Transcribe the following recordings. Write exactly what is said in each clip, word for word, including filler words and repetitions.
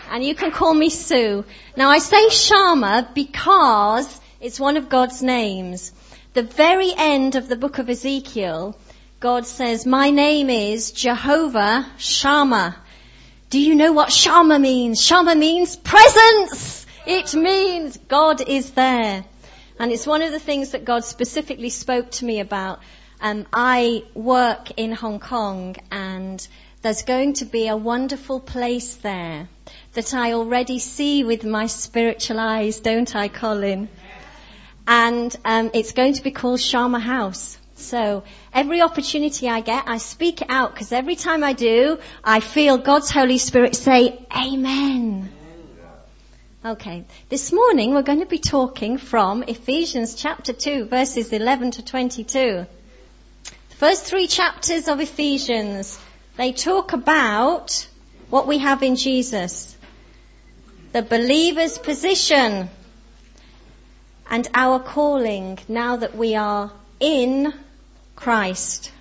And you can call me Sue. Now I say Shammah because it's one of God's names. The very end of the book of Ezekiel, God says, my name is Jehovah Shammah. Do you know what Shammah means? Shammah means presence. It means God is there. And it's one of the things that God specifically spoke to me about. Um, I work in Hong Kong, and there's going to be a wonderful place there that I already see with my spiritual eyes, don't I, Colin? And um, it's going to be called Shammah House. So every opportunity I get, I speak it out, because every time I do, I feel God's Holy Spirit say, Amen. Okay, this morning we're going to be talking from Ephesians chapter two, verses eleven to twenty-two. The first three chapters of Ephesians, they talk about what we have in Jesus, the believer's position, and our calling now that we are in Christ.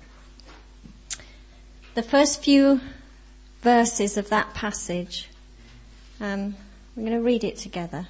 The first few verses of that passage, um, I'm going to read it together.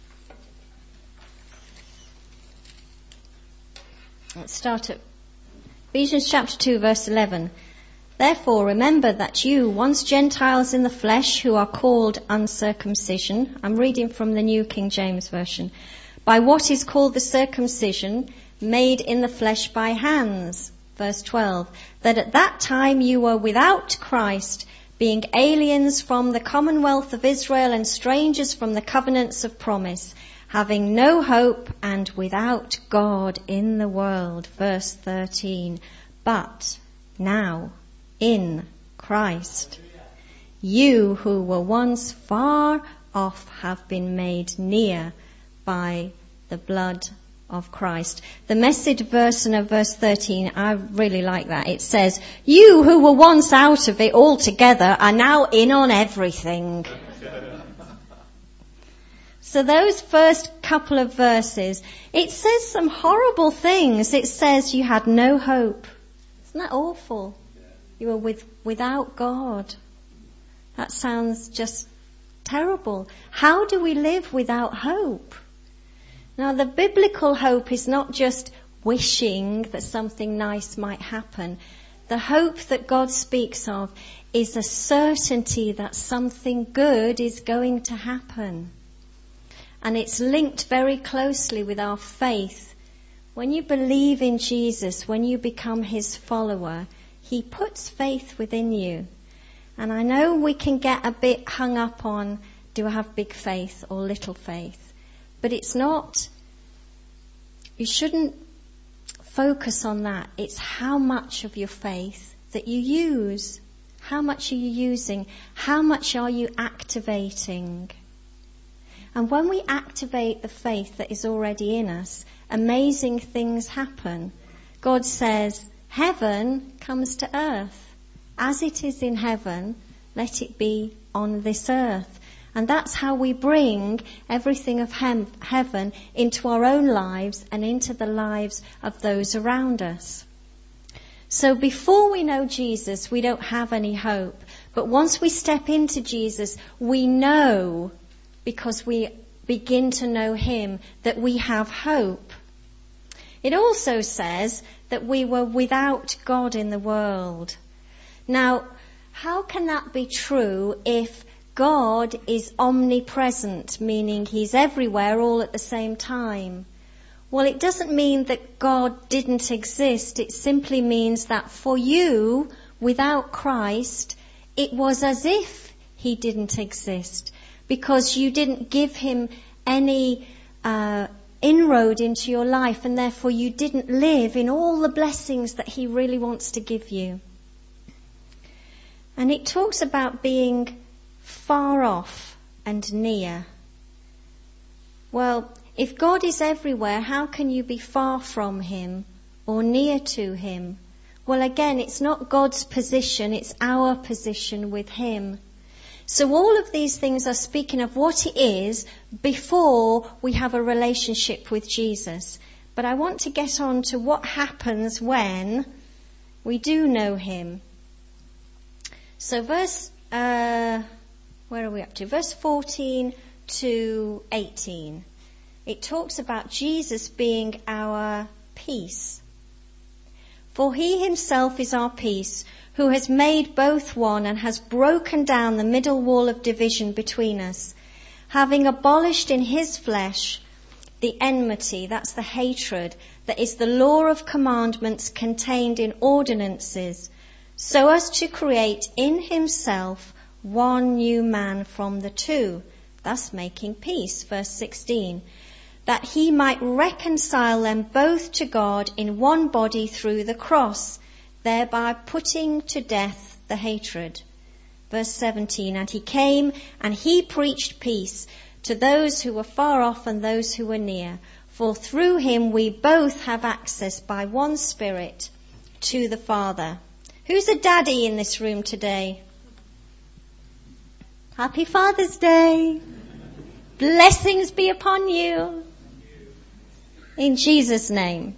Let's start at Ephesians chapter two, verse eleven. Therefore, remember that you, once Gentiles in the flesh, who are called uncircumcision, I'm reading from the New King James Version, by what is called the circumcision, made in the flesh by hands. Verse twelve, that at that time you were without Christ, being aliens from the commonwealth of Israel and strangers from the covenants of promise, having no hope and without God in the world. Verse thirteen, but now in Christ, you who were once far off have been made near by the blood of Christ. The Message version of verse thirteen, I really like that. It says, you who were once out of it altogether are now in on everything. So those first couple of verses, it says some horrible things. It says you had no hope. Isn't that awful? You were with, without God. That sounds just terrible. How do we live without hope? Now, the biblical hope is not just wishing that something nice might happen. The hope that God speaks of is a certainty that something good is going to happen. And it's linked very closely with our faith. When you believe in Jesus, when you become his follower, he puts faith within you. And I know we can get a bit hung up on, do I have big faith or little faith? But it's not, you shouldn't focus on that. It's how much of your faith that you use. How much are you using? How much are you activating? And when we activate the faith that is already in us, amazing things happen. God says, heaven comes to earth. As it is in heaven, let it be on this earth. And that's how we bring everything of hem- heaven into our own lives and into the lives of those around us. So before we know Jesus, we don't have any hope. But once we step into Jesus, we know, because we begin to know him, that we have hope. It also says that we were without God in the world. Now, how can that be true if God is omnipresent, meaning he's everywhere all at the same time? Well, it doesn't mean that God didn't exist. It simply means that for you, without Christ, it was as if he didn't exist, because you didn't give him any uh, inroad into your life, and therefore you didn't live in all the blessings that he really wants to give you. And it talks about being far off and near. Well, if God is everywhere, how can you be far from him or near to him? Well, again, it's not God's position, it's our position with him. So all of these things are speaking of what it is before we have a relationship with Jesus. But I want to get on to what happens when we do know him. So verse, uh, where are we up to? Verse fourteen to eighteen. It talks about Jesus being our peace. For he himself is our peace, who has made both one and has broken down the middle wall of division between us, having abolished in his flesh the enmity, that's the hatred, that is the law of commandments contained in ordinances, so as to create in himself one new man from the two, thus making peace. Verse sixteen. That he might reconcile them both to God in one body through the cross, thereby putting to death the hatred. Verse seventeen. And he came and he preached peace to those who were far off and those who were near. For through him we both have access by one Spirit to the Father. Who's a daddy in this room today? Happy Father's Day. Blessings be upon you. In Jesus' name.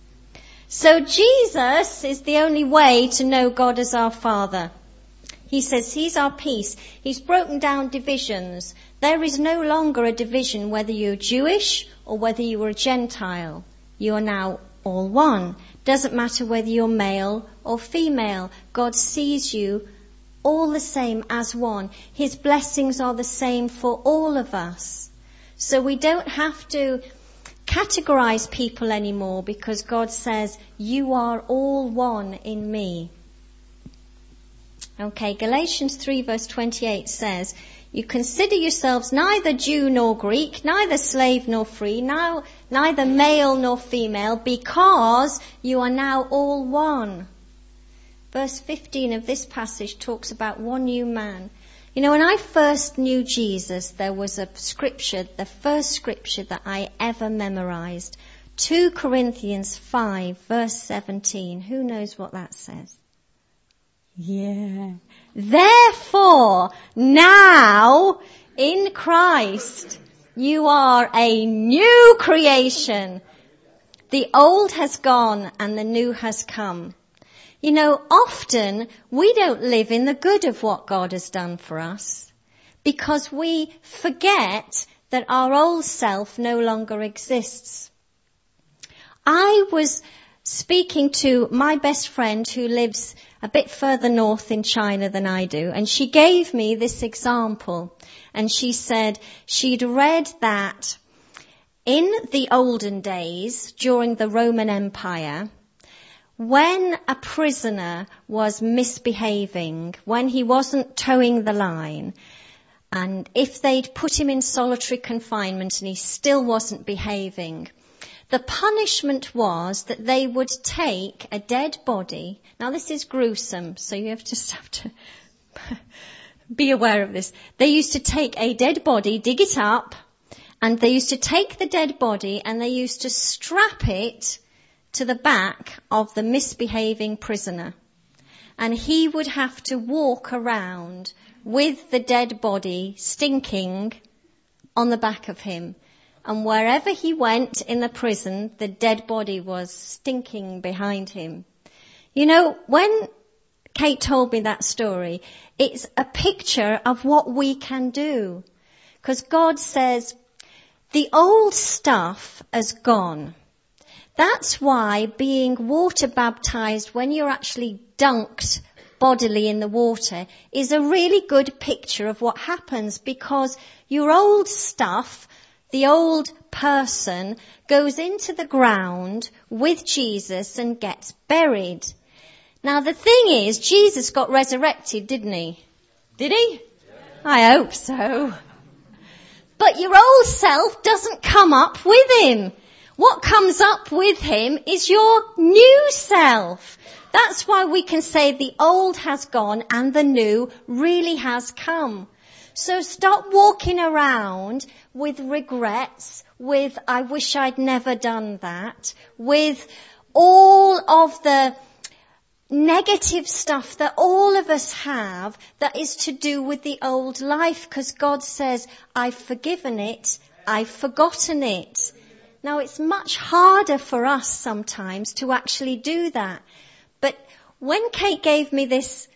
So Jesus is the only way to know God as our Father. He says he's our peace. He's broken down divisions. There is no longer a division whether you're Jewish or whether you are a Gentile. You are now all one. Doesn't matter whether you're male or female. God sees you all the same as one. His blessings are the same for all of us. So we don't have to categorize people anymore, because God says, you are all one in me. Okay, Galatians three verse twenty-eight says, you consider yourselves neither Jew nor Greek, neither slave nor free, now, neither male nor female, because you are now all one. Verse fifteen of this passage talks about one new man. You know, when I first knew Jesus, there was a scripture, the first scripture that I ever memorized. Second Corinthians five, verse seventeen. Who knows what that says? Yeah. Therefore, now, in Christ, you are a new creation. The old has gone and the new has come. You know, often we don't live in the good of what God has done for us because we forget that our old self no longer exists. I was speaking to my best friend who lives a bit further north in China than I do, and she gave me this example. And she said she'd read that in the olden days, during the Roman Empire, when a prisoner was misbehaving, when he wasn't towing the line, and if they'd put him in solitary confinement and he still wasn't behaving, the punishment was that they would take a dead body. Now this is gruesome, so you have to just have to be aware of this. They used to take a dead body, dig it up, and they used to take the dead body and they used to strap it to the back of the misbehaving prisoner. And he would have to walk around with the dead body stinking on the back of him. And wherever he went in the prison, the dead body was stinking behind him. You know, when Kate told me that story, it's a picture of what we can do. Because God says, the old stuff has gone. That's why being water baptized when you're actually dunked bodily in the water is a really good picture of what happens, because your old stuff, the old person, goes into the ground with Jesus and gets buried. Now the thing is, Jesus got resurrected, didn't he? Did he? I hope so. But your old self doesn't come up with him. What comes up with him is your new self. That's why we can say the old has gone and the new really has come. So stop walking around with regrets, with I wish I'd never done that, with all of the negative stuff that all of us have that is to do with the old life, because God says, I've forgiven it, I've forgotten it. Now, it's much harder for us sometimes to actually do that. But when Kate gave me this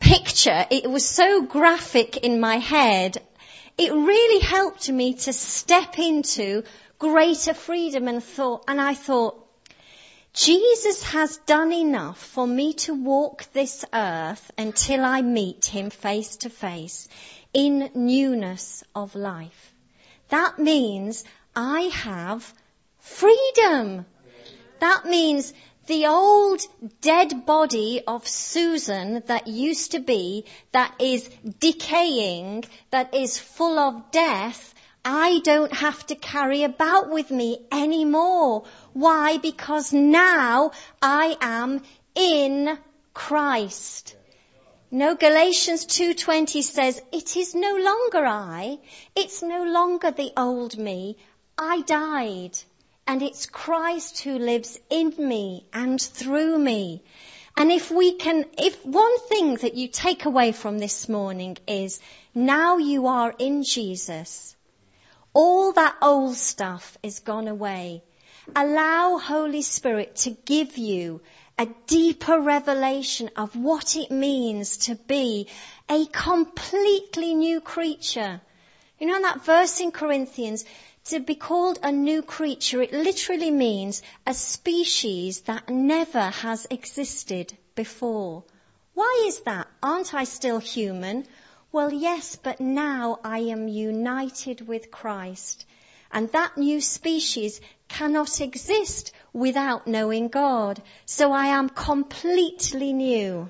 picture, it was so graphic in my head, it really helped me to step into greater freedom and thought, and I thought, Jesus has done enough for me to walk this earth until I meet him face to face in newness of life. That means I have freedom. That means the old dead body of Susan that used to be, that is decaying, that is full of death, I don't have to carry about with me anymore. Why? Because now I am in Christ. No, Galatians two twenty says, it is no longer I, it's no longer the old me. I died, and it's Christ who lives in me and through me. And if we can, if one thing that you take away from this morning is, now you are in Jesus, all that old stuff is gone away. Allow Holy Spirit to give you a deeper revelation of what it means to be a completely new creature. You know that verse in Corinthians, to be called a new creature, it literally means a species that never has existed before. Why is that? Aren't I still human? Well, yes, but now I am united with Christ. And that new species cannot exist without knowing God. So I am completely new.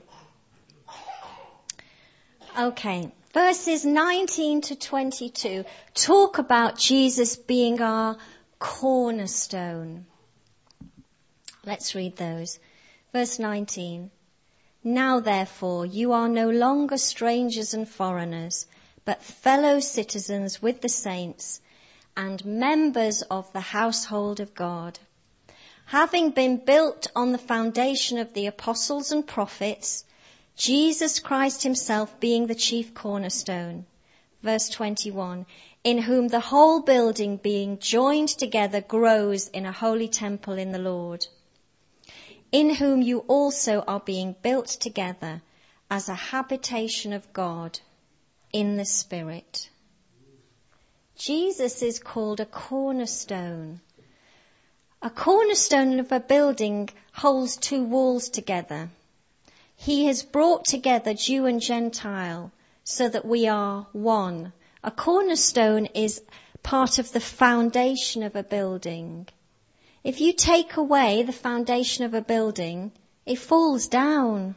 Okay, verses nineteen to twenty-two talk about Jesus being our cornerstone. Let's read those. Verse nineteen. Now therefore you are no longer strangers and foreigners, but fellow citizens with the saints and members of the household of God, having been built on the foundation of the apostles and prophets, Jesus Christ himself being the chief cornerstone. Verse twenty-one, in whom the whole building being joined together grows in a holy temple in the Lord, in whom you also are being built together as a habitation of God in the Spirit. Jesus is called a cornerstone. A cornerstone of a building holds two walls together. He has brought together Jew and Gentile so that we are one. A cornerstone is part of the foundation of a building. If you take away the foundation of a building, it falls down.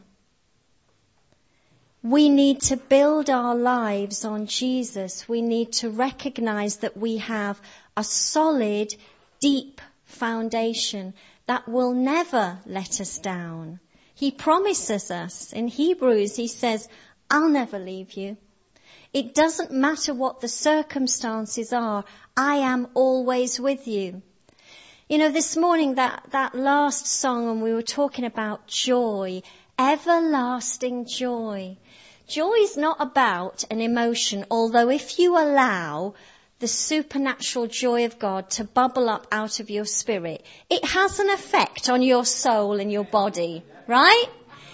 We need to build our lives on Jesus. We need to recognize that we have a solid, deep foundation that will never let us down. He promises us in Hebrews, he says, I'll never leave you. It doesn't matter what the circumstances are. I am always with you. You know, this morning, that, that last song, when we were talking about joy, everlasting joy. Joy is not about an emotion, although if you allow the supernatural joy of God to bubble up out of your spirit, it has an effect on your soul and your body, right?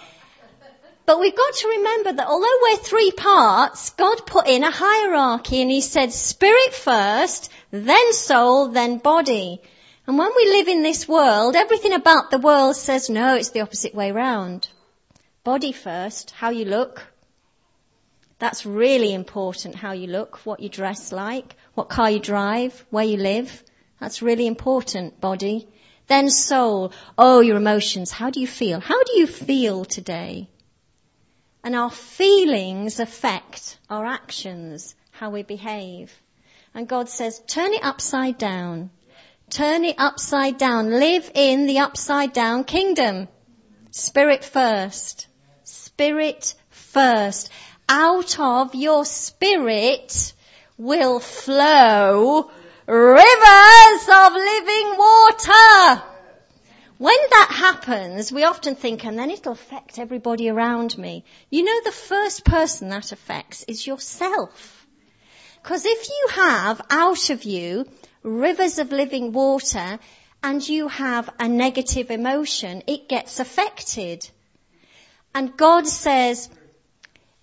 But we've got to remember that although we're three parts, God put in a hierarchy and he said spirit first, then soul, then body. And when we live in this world, everything about the world says, no, it's the opposite way round. Body first, how you look. That's really important, how you look, what you dress like, what car you drive, where you live. That's really important, body. Then soul. Oh, your emotions. How do you feel? How do you feel today? And our feelings affect our actions, how we behave. And God says, turn it upside down. Turn it upside down. Live in the upside down kingdom. Spirit first. Spirit first. Out of your spirit will flow rivers of living water. When that happens, we often think, and then it'll affect everybody around me. You know, the first person that affects is yourself. Because if you have out of you rivers of living water and you have a negative emotion, it gets affected. And God says,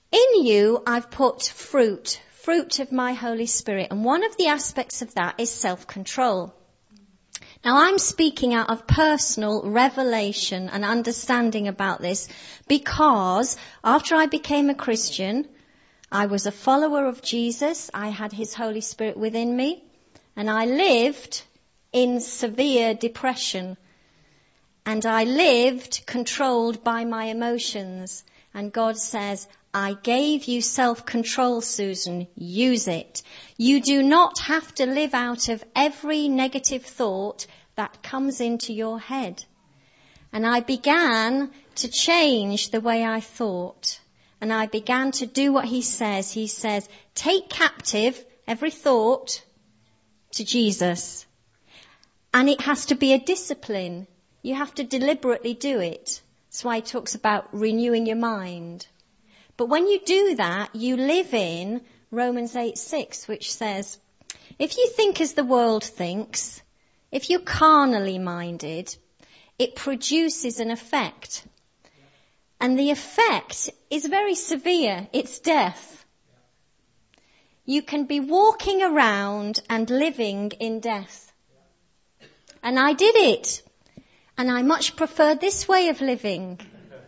In you I've put fruit, fruit of my Holy Spirit. And one of the aspects of that is self-control. Now I'm speaking out of personal revelation and understanding about this because after I became a Christian, I was a follower of Jesus. I had his Holy Spirit within me and I lived in severe depression and I lived controlled by my emotions. And God says, I gave you self-control, Susan. Use it. You do not have to live out of every negative thought that comes into your head. And I began to change the way I thought. And I began to do what he says. He says, take captive every thought to Jesus. And it has to be a discipline. You have to deliberately do it. That's why he talks about renewing your mind. But when you do that, you live in Romans eight six, which says, if you think as the world thinks, if you're carnally minded, it produces an effect. And the effect is very severe. It's death. You can be walking around and living in death. And I did it. And I much prefer this way of living.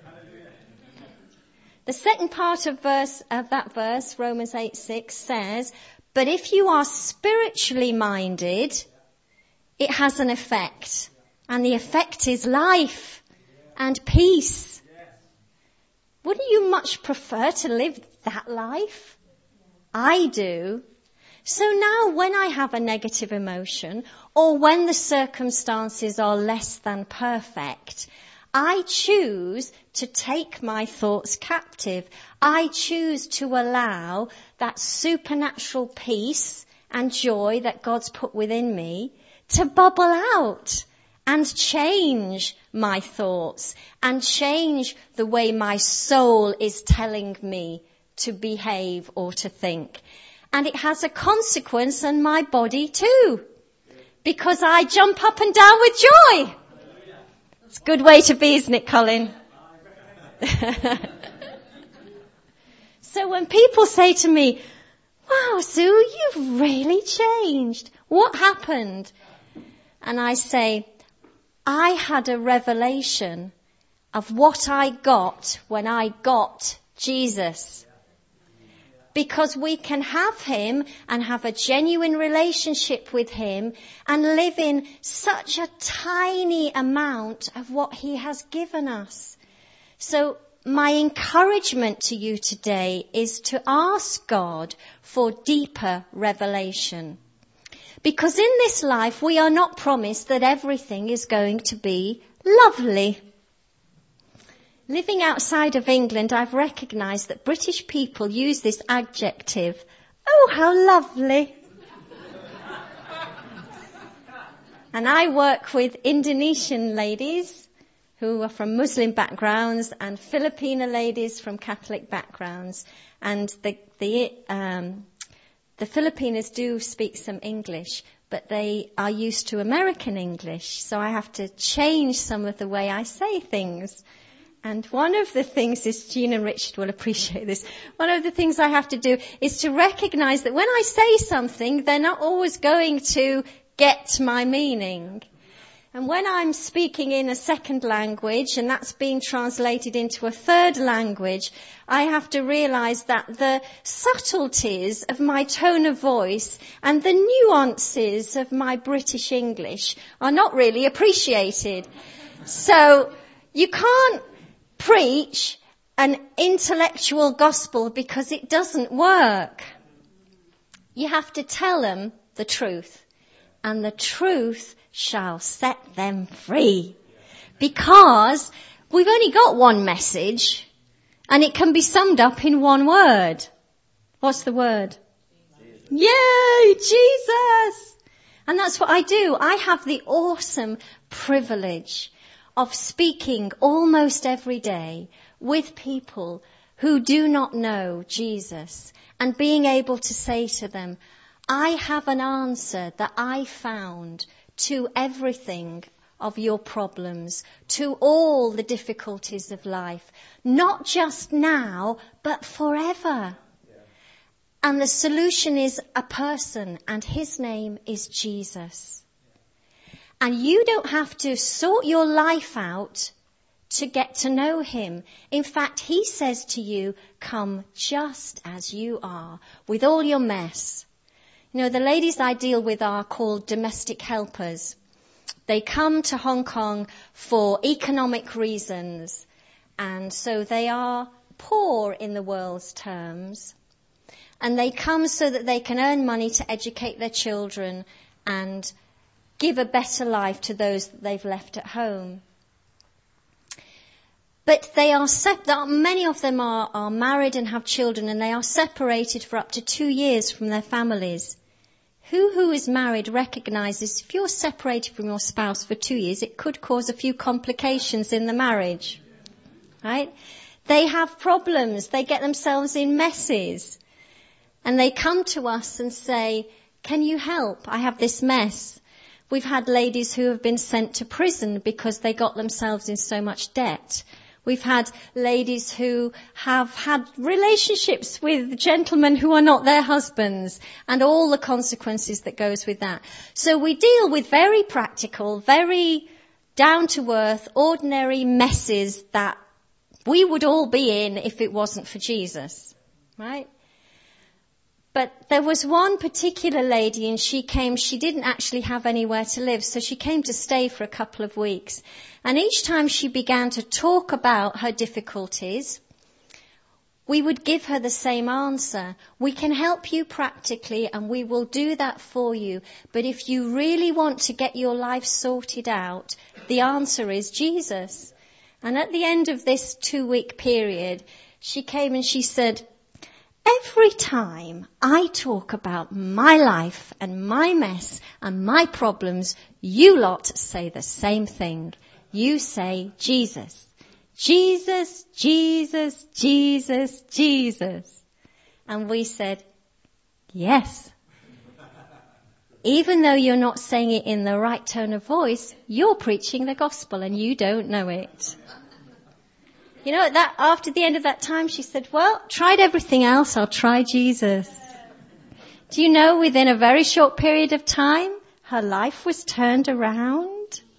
The second part of verse of that verse, Romans eight six, says, but if you are spiritually minded, it has an effect. And the effect is life and peace. Wouldn't you much prefer to live that life? I do. So now when I have a negative emotion or when the circumstances are less than perfect, I choose to take my thoughts captive. I choose to allow that supernatural peace and joy that God's put within me to bubble out and change my thoughts and change the way my soul is telling me to behave or to think. And it has a consequence on my body too, because I jump up and down with joy. It's a good way to be, isn't it, Colin? So when people say to me, wow, Sue, you've really changed. What happened? And I say, I had a revelation of what I got when I got Jesus. Because we can have him and have a genuine relationship with him and live in such a tiny amount of what he has given us. So my encouragement to you today is to ask God for deeper revelation. Because in this life we are not promised that everything is going to be lovely. Living outside of England, I've recognised that British people use this adjective, oh, how lovely. And I work with Indonesian ladies who are from Muslim backgrounds and Filipino ladies from Catholic backgrounds. And the, the, um, the Filipinos do speak some English, but they are used to American English. So I have to change some of the way I say things. And one of the things is, Jean and Richard will appreciate this, one of the things I have to do is to recognize that when I say something, they're not always going to get my meaning. And when I'm speaking in a second language and that's being translated into a third language, I have to realize that the subtleties of my tone of voice and the nuances of my British English are not really appreciated. So you can't preach an intellectual gospel because it doesn't work. You have to tell them the truth, and the truth shall set them free. Because we've only got one message, and it can be summed up in one word. What's the word? Jesus. Yay, Jesus! And that's what I do. I have the awesome privilege of speaking almost every day with people who do not know Jesus and being able to say to them, I have an answer that I found to everything of your problems, to all the difficulties of life, not just now, but forever. Yeah. And the solution is a person, and his name is Jesus. Yeah. And you don't have to sort your life out to get to know him. In fact, he says to you, come just as you are, with all your mess. You know, the ladies I deal with are called domestic helpers. They come to Hong Kong for economic reasons, and so they are poor in the world's terms. And they come so that they can earn money to educate their children and give a better life to those that they've left at home. But they are sep- many of them are, are married and have children, and they are separated for up to two years from their families. Who who is married recognizes if you're separated from your spouse for two years, it could cause a few complications in the marriage, right? They have problems. They get themselves in messes. And they come to us and say, can you help? I have this mess. We've had ladies who have been sent to prison because they got themselves in so much debt. We've had ladies who have had relationships with gentlemen who are not their husbands, and all the consequences that goes with that. So we deal with very practical, very down-to-earth, ordinary messes that we would all be in if it wasn't for Jesus, right? But there was one particular lady, and she came, she didn't actually have anywhere to live, so she came to stay for a couple of weeks. And each time she began to talk about her difficulties, we would give her the same answer. We can help you practically, and we will do that for you. But if you really want to get your life sorted out, the answer is Jesus. And at the end of this two-week period, she came and she said, every time I talk about my life and my mess and my problems, you lot say the same thing. You say Jesus. Jesus, Jesus, Jesus, Jesus. And we said, yes. Even though you're not saying it in the right tone of voice, you're preaching the gospel and you don't know it. You know, that after the end of that time, she said, well, tried everything else, I'll try Jesus. Do you know, within a very short period of time, her life was turned around.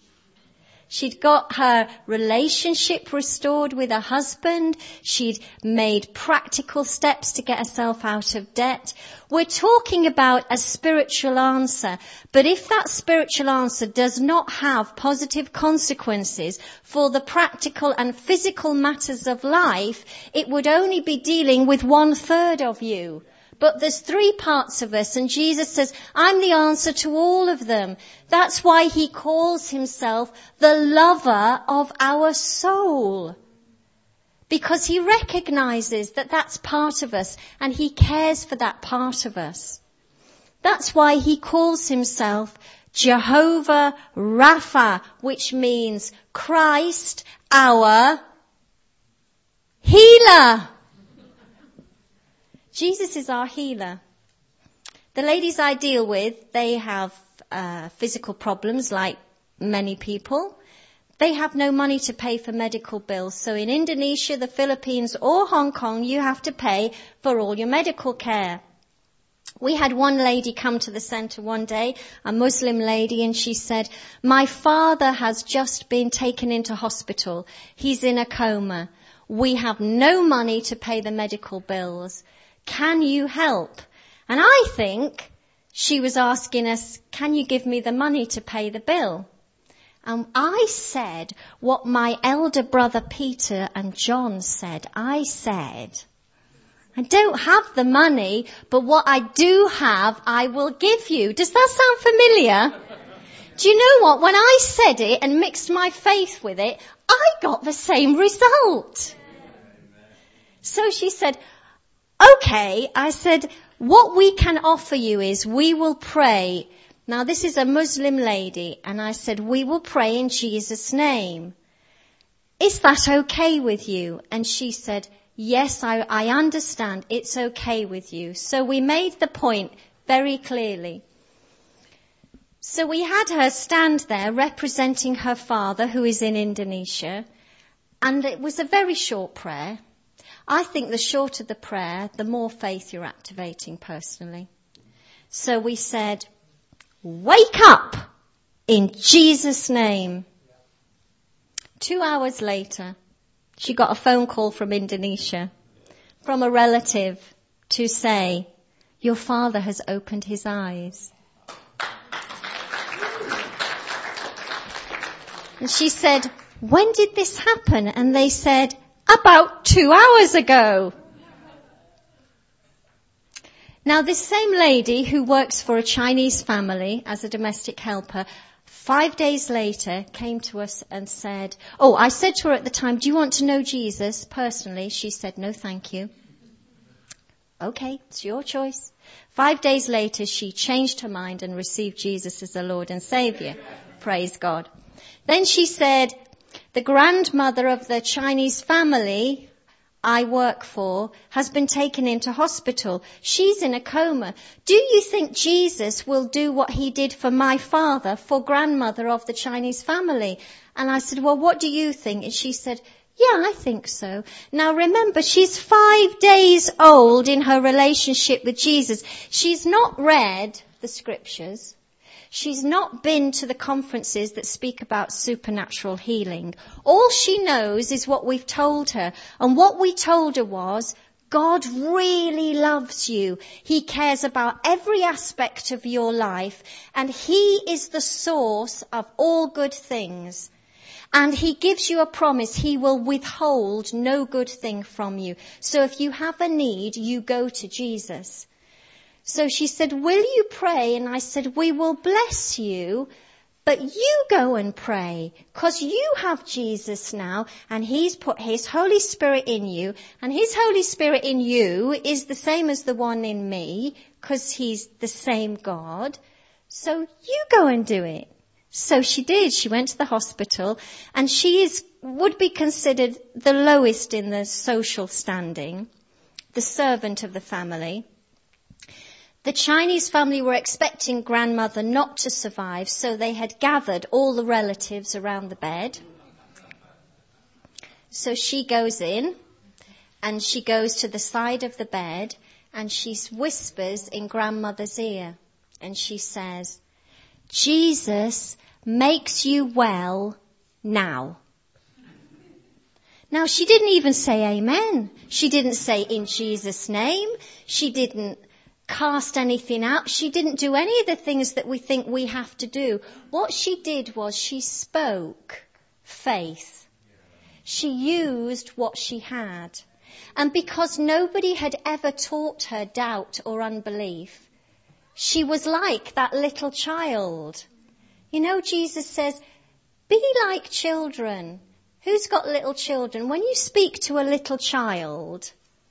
She'd got her relationship restored with her husband. She'd made practical steps to get herself out of debt. We're talking about a spiritual answer. But if that spiritual answer does not have positive consequences for the practical and physical matters of life, it would only be dealing with one third of you. But there's three parts of us, and Jesus says, I'm the answer to all of them. That's why he calls himself the lover of our soul. Because he recognizes that that's part of us, and he cares for that part of us. That's why he calls himself Jehovah Rapha, which means Christ our healer. Jesus is our healer. The ladies I deal with, they have uh, physical problems like many people. They have no money to pay for medical bills. So in Indonesia, the Philippines or Hong Kong, you have to pay for all your medical care. We had one lady come to the centre one day, a Muslim lady, and she said, my father has just been taken into hospital. He's in a coma. We have no money to pay the medical bills. Can you help? And I think she was asking us, can you give me the money to pay the bill? And I said what my elder brother Peter and John said. I said, I don't have the money, but what I do have, I will give you. Does that sound familiar? Do you know what? When I said it and mixed my faith with it, I got the same result. So she said, okay, I said, what we can offer you is we will pray. Now this is a Muslim lady, and I said, we will pray in Jesus' name. Is that okay with you? And she said, yes, I, I understand. It's okay with you. So we made the point very clearly. So we had her stand there representing her father, who is in Indonesia, and it was a very short prayer. I think the shorter the prayer, the more faith you're activating personally. So we said, wake up in Jesus' name. Two hours later, she got a phone call from Indonesia, from a relative, to say, your father has opened his eyes. And she said, when did this happen? And they said, about two hours ago. Now, this same lady who works for a Chinese family as a domestic helper, five days later came to us and said, oh, I said to her at the time, do you want to know Jesus personally? She said, no, thank you. Okay, it's your choice. Five days later, she changed her mind and received Jesus as the Lord and Savior. Praise God. Then she said, the grandmother of the Chinese family I work for has been taken into hospital. She's in a coma. Do you think Jesus will do what he did for my father, for grandmother of the Chinese family? And I said, well, what do you think? And she said, yeah, I think so. Now remember, she's five days old in her relationship with Jesus. She's not read the scriptures. She's not been to the conferences that speak about supernatural healing. All she knows is what we've told her. And what we told her was, God really loves you. He cares about every aspect of your life. And he is the source of all good things. And he gives you a promise. He will withhold no good thing from you. So if you have a need, you go to Jesus. So she said, will you pray? And I said, we will bless you, but you go and pray, because you have Jesus now, and he's put his Holy Spirit in you, and his Holy Spirit in you is the same as the one in me, because he's the same God. So you go and do it. So she did. She went to the hospital, and she is would be considered the lowest in the social standing, the servant of the family. The Chinese family were expecting grandmother not to survive, so they had gathered all the relatives around the bed. So she goes in, and she goes to the side of the bed, and she whispers in grandmother's ear, and she says, Jesus makes you well now. Now, she didn't even say amen. She didn't say in Jesus' name. She didn't cast anything out. She didn't do any of the things that we think we have to do. What she did was she spoke faith. She used what she had. And because nobody had ever taught her doubt or unbelief, she was like that little child. You know, Jesus says, be like children. Who's got little children? When you speak to a little child,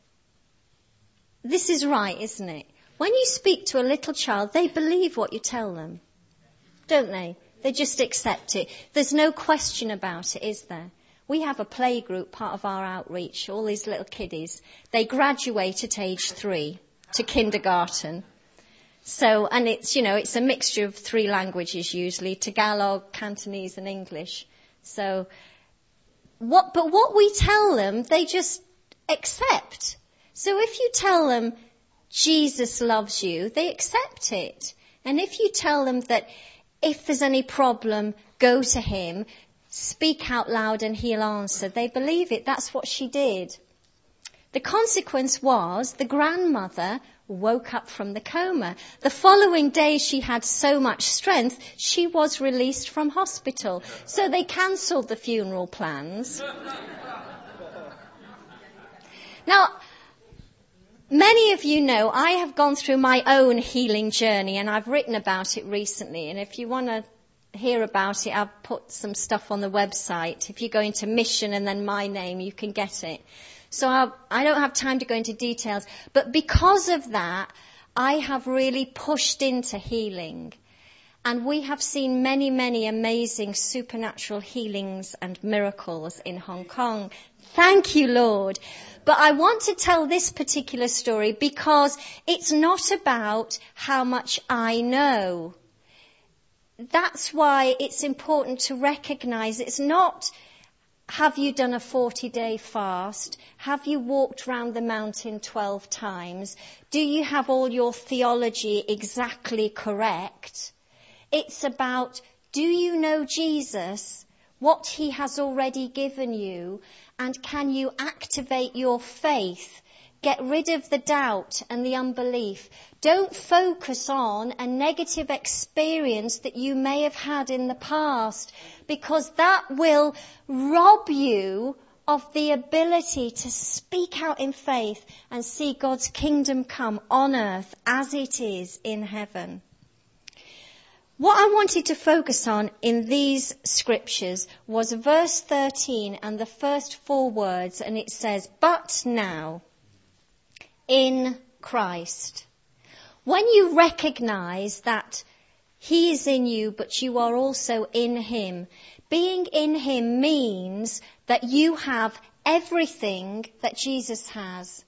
this is right, isn't it? When you speak to a little child, they believe what you tell them, don't they? They just accept it. There's no question about it, is there? We have a play group, part of our outreach, all these little kiddies. They graduate at age three to kindergarten. So, and it's, you know, it's a mixture of three languages usually, Tagalog, Cantonese and English. So, what, but what we tell them, they just accept. So if you tell them, Jesus loves you, they accept it. And if you tell them that if there's any problem, go to him, speak out loud and he'll answer, they believe it. That's what she did. The consequence was the grandmother woke up from the coma. The following day she had so much strength, she was released from hospital. So they cancelled the funeral plans. Now, many of you know I have gone through my own healing journey, and I've written about it recently. And if you want to hear about it, I've put some stuff on the website. If you go into Mission and then my name, you can get it. So I'll, I don't have time to go into details. But because of that, I have really pushed into healing. And we have seen many, many amazing supernatural healings and miracles in Hong Kong. Thank you, Lord. But I want to tell this particular story because it's not about how much I know. that's why it's important to recognize it's not, have you done a forty-day fast? Have you walked round the mountain twelve times? Do you have all your theology exactly correct? It's about, do you know Jesus, what he has already given you, and can you activate your faith? Get rid of the doubt and the unbelief. Don't focus on a negative experience that you may have had in the past, because that will rob you of the ability to speak out in faith and see God's kingdom come on earth as it is in heaven. What I wanted to focus on in these scriptures was verse thirteen and the first four words, and it says, "But now, in Christ." When you recognize that he is in you, but you are also in him, being in him means that you have everything that Jesus has.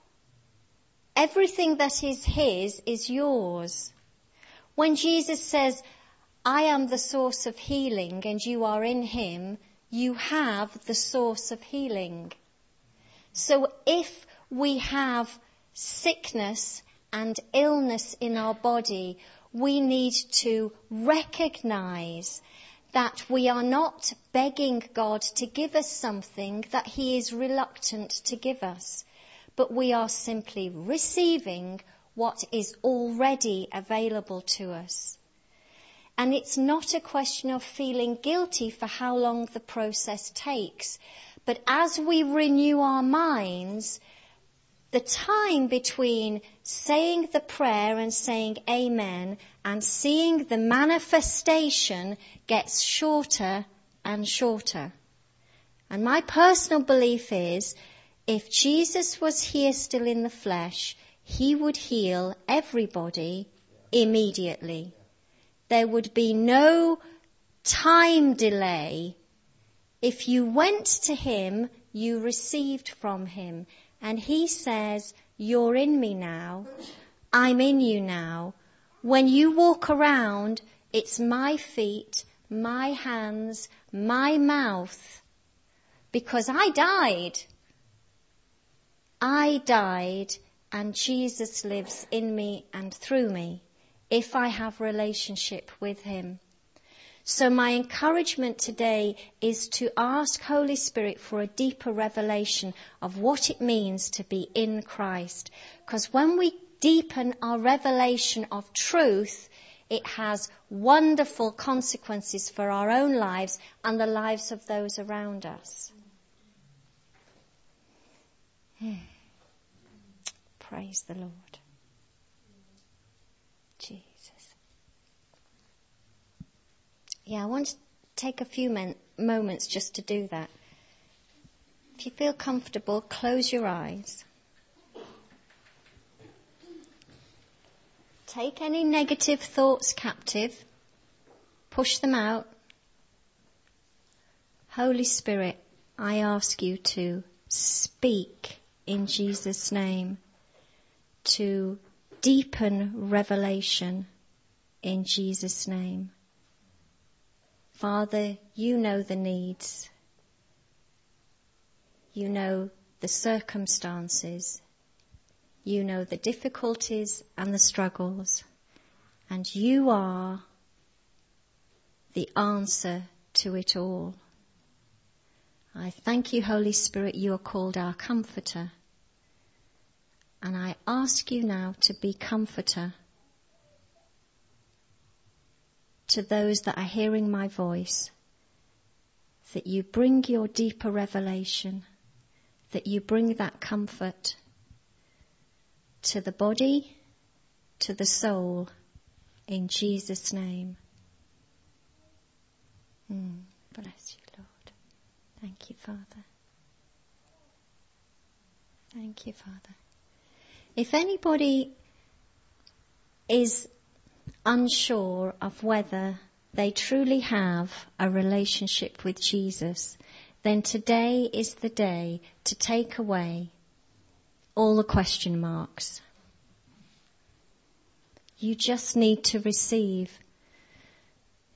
Everything that is his is yours. When Jesus says, "I am the source of healing," and you are in him, you have the source of healing. So if we have sickness and illness in our body, we need to recognize that we are not begging God to give us something that he is reluctant to give us, but we are simply receiving what is already available to us. And it's not a question of feeling guilty for how long the process takes, but as we renew our minds, the time between saying the prayer and saying amen and seeing the manifestation gets shorter and shorter. And my personal belief is, if Jesus was here still in the flesh, he would heal everybody immediately. There would be no time delay. If you went to him, you received from him. And he says, "You're in me now. I'm in you now. When you walk around, it's my feet, my hands, my mouth. Because I died. I died, and Jesus lives in me and through me, if I have relationship with him." So my encouragement today is to ask Holy Spirit for a deeper revelation of what it means to be in Christ. Because when we deepen our revelation of truth, it has wonderful consequences for our own lives and the lives of those around us. Hmm. Praise the Lord. Jesus. Yeah, I want to take a few men- moments just to do that. If you feel comfortable, close your eyes. Take any negative thoughts captive. Push them out. Holy Spirit, I ask you to speak in Jesus' name, to deepen revelation in Jesus' name. Father, you know the needs. You know the circumstances. You know the difficulties and the struggles. And you are the answer to it all. I thank you, Holy Spirit, you are called our comforter. And I ask you now to be comforter to those that are hearing my voice, that you bring your deeper revelation, that you bring that comfort to the body, to the soul, in Jesus' name. Mm, bless you, Lord. Thank you, Father. Thank you, Father. If anybody is unsure of whether they truly have a relationship with Jesus, then today is the day to take away all the question marks. You just need to receive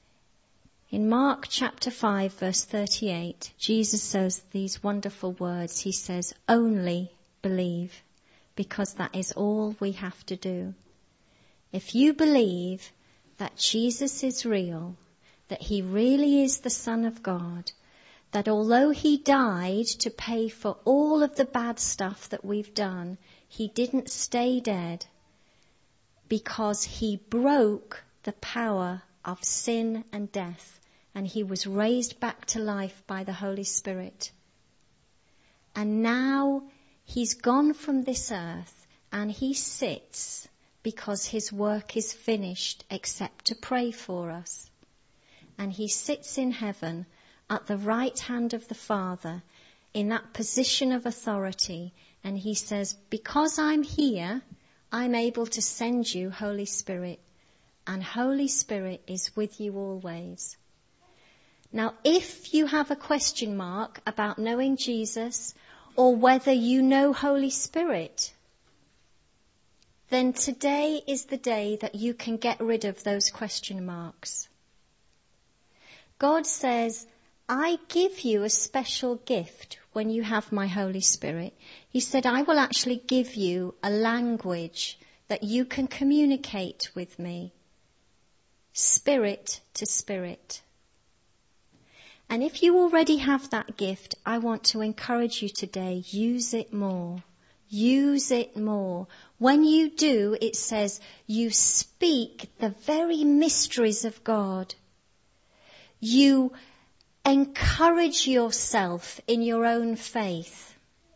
In Mark chapter five, verse thirty-eight, Jesus says these wonderful words. He says, only believe, because that is all we have to do. If you believe that Jesus is real, that he really is the Son of God, that although he died to pay for all of the bad stuff that we've done, he didn't stay dead because he broke the power of sin and death, and he was raised back to life by the Holy Spirit. And now he's gone from this earth and he sits because his work is finished except to pray for us. And he sits in heaven at the right hand of the Father in that position of authority. And he says, because I'm here, I'm able to send you Holy Spirit. And Holy Spirit is with you always. Now, if you have a question mark about knowing Jesus or whether you know Holy Spirit, then today is the day that you can get rid of those question marks. God says, I give you a special gift when you have my Holy Spirit. He said, I will actually give you a language that you can communicate with me, spirit to spirit. And if you already have that gift, I want to encourage you today, use it more. Use it more. When you do, it says, you speak the very mysteries of God. You encourage yourself in your own faith.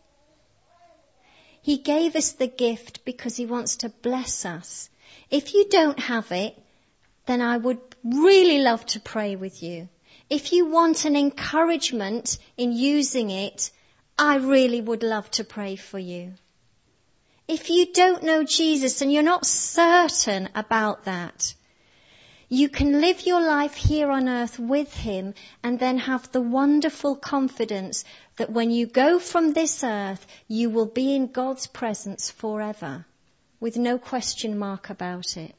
He gave us the gift because he wants to bless us. If you don't have it, then I would really love to pray with you. If you want an encouragement in using it, I really would love to pray for you. If you don't know Jesus and you're not certain about that, you can live your life here on earth with him and then have the wonderful confidence that when you go from this earth, you will be in God's presence forever, with no question mark about it.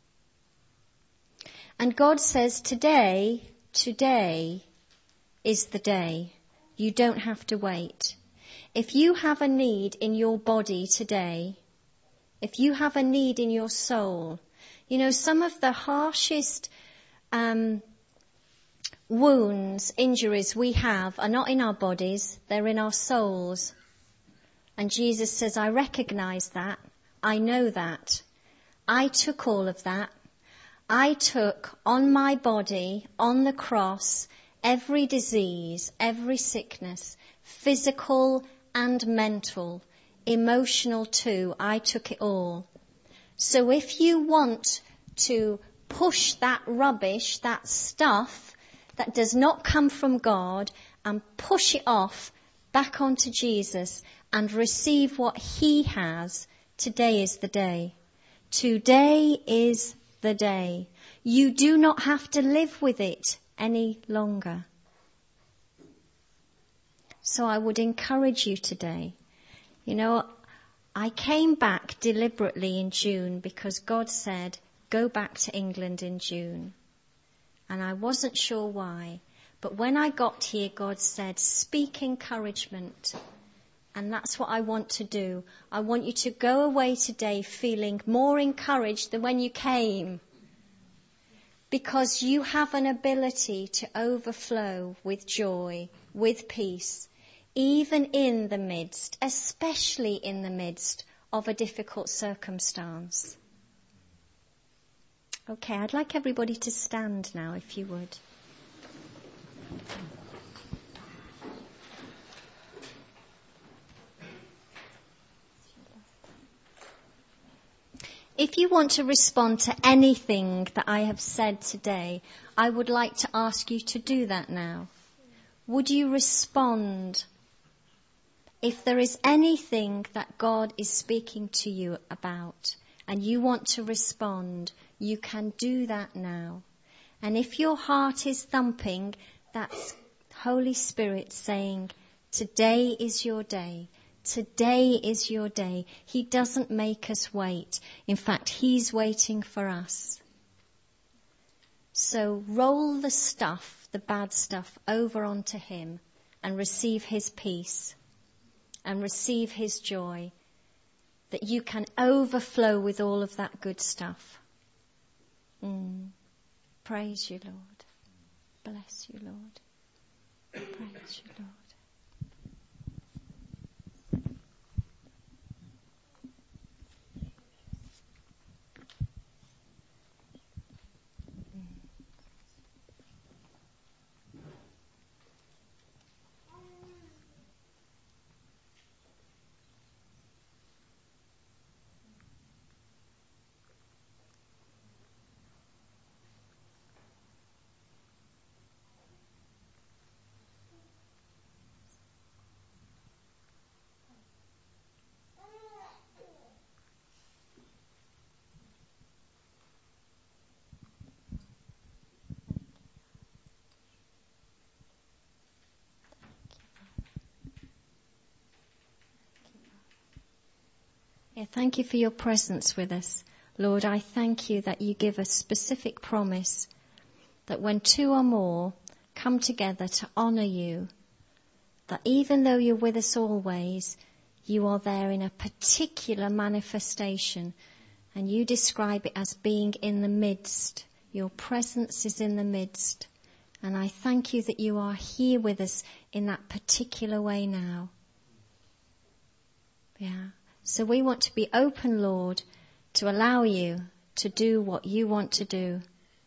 And God says, today, today is the day. You don't have to wait. If you have a need in your body today, if you have a need in your soul, you know, some of the harshest um, wounds, injuries we have are not in our bodies, they're in our souls. And Jesus says, I recognize that. I know that. I took all of that. I took on my body, on the cross, every disease, every sickness, physical and mental, emotional too. I took it all. So if you want to push that rubbish, that stuff that does not come from God, and push it off back onto Jesus and receive what he has, today is the day. Today is the day. You do not have to live with it any longer. So I would encourage you today. You know, I came back deliberately in June because God said, go back to England in June. And I wasn't sure why. But when I got here, God said, speak encouragement. And that's what I want to do. I want you to go away today feeling more encouraged than when you came. Because you have an ability to overflow with joy, with peace, even in the midst, especially in the midst of a difficult circumstance. Okay, I'd like everybody to stand now, if you would. If you want to respond to anything that I have said today, I would like to ask you to do that now. Would you respond? If there is anything that God is speaking to you about and you want to respond, you can do that now. And if your heart is thumping, that's Holy Spirit saying, today is your day. Today is your day. He doesn't make us wait. In fact, he's waiting for us. So roll the stuff, the bad stuff, over onto him and receive his peace and receive his joy, that you can overflow with all of that good stuff. Mm. Praise you, Lord. Bless you, Lord. Praise you, Lord. Yeah, thank you for your presence with us. Lord, I thank you that you give a specific promise that when two or more come together to honour you, that even though you're with us always, you are there in a particular manifestation, and you describe it as being in the midst. Your presence is in the midst. And I thank you that you are here with us in that particular way now. Yeah. So we want to be open, Lord, to allow you to do what you want to do.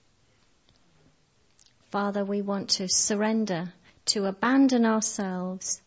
Father, we want to surrender, to abandon ourselves.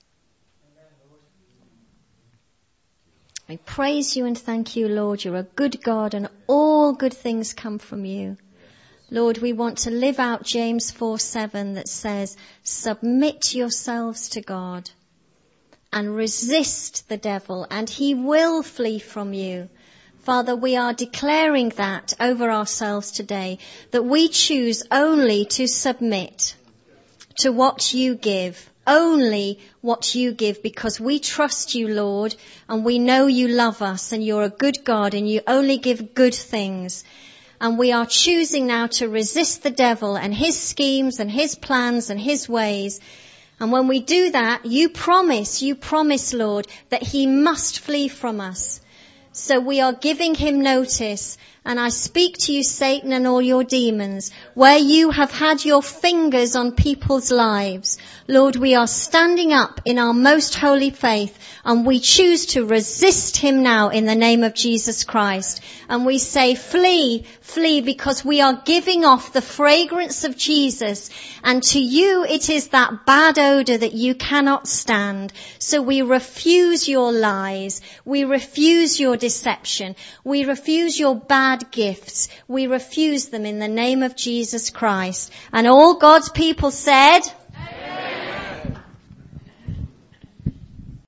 We praise you and thank you, Lord. You're a good God and all good things come from you. Lord, we want to live out James four seven that says, submit yourselves to God and resist the devil, and he will flee from you. Father, we are declaring that over ourselves today, that we choose only to submit to what you give, only what you give, because we trust you, Lord, and we know you love us, and you're a good God, and you only give good things. And we are choosing now to resist the devil and his schemes and his plans and his ways. And when we do that, you promise, you promise, Lord, that he must flee from us. So we are giving him notice. And I speak to you, Satan, and all your demons, where you have had your fingers on people's lives. Lord, we are standing up in our most holy faith, and we choose to resist him now in the name of Jesus Christ. And we say, flee, flee, because we are giving off the fragrance of Jesus. And to you, it is that bad odor that you cannot stand. So we refuse your lies. We refuse your deception. We refuse your bad gifts. We refuse them in the name of Jesus Christ. And all God's people said,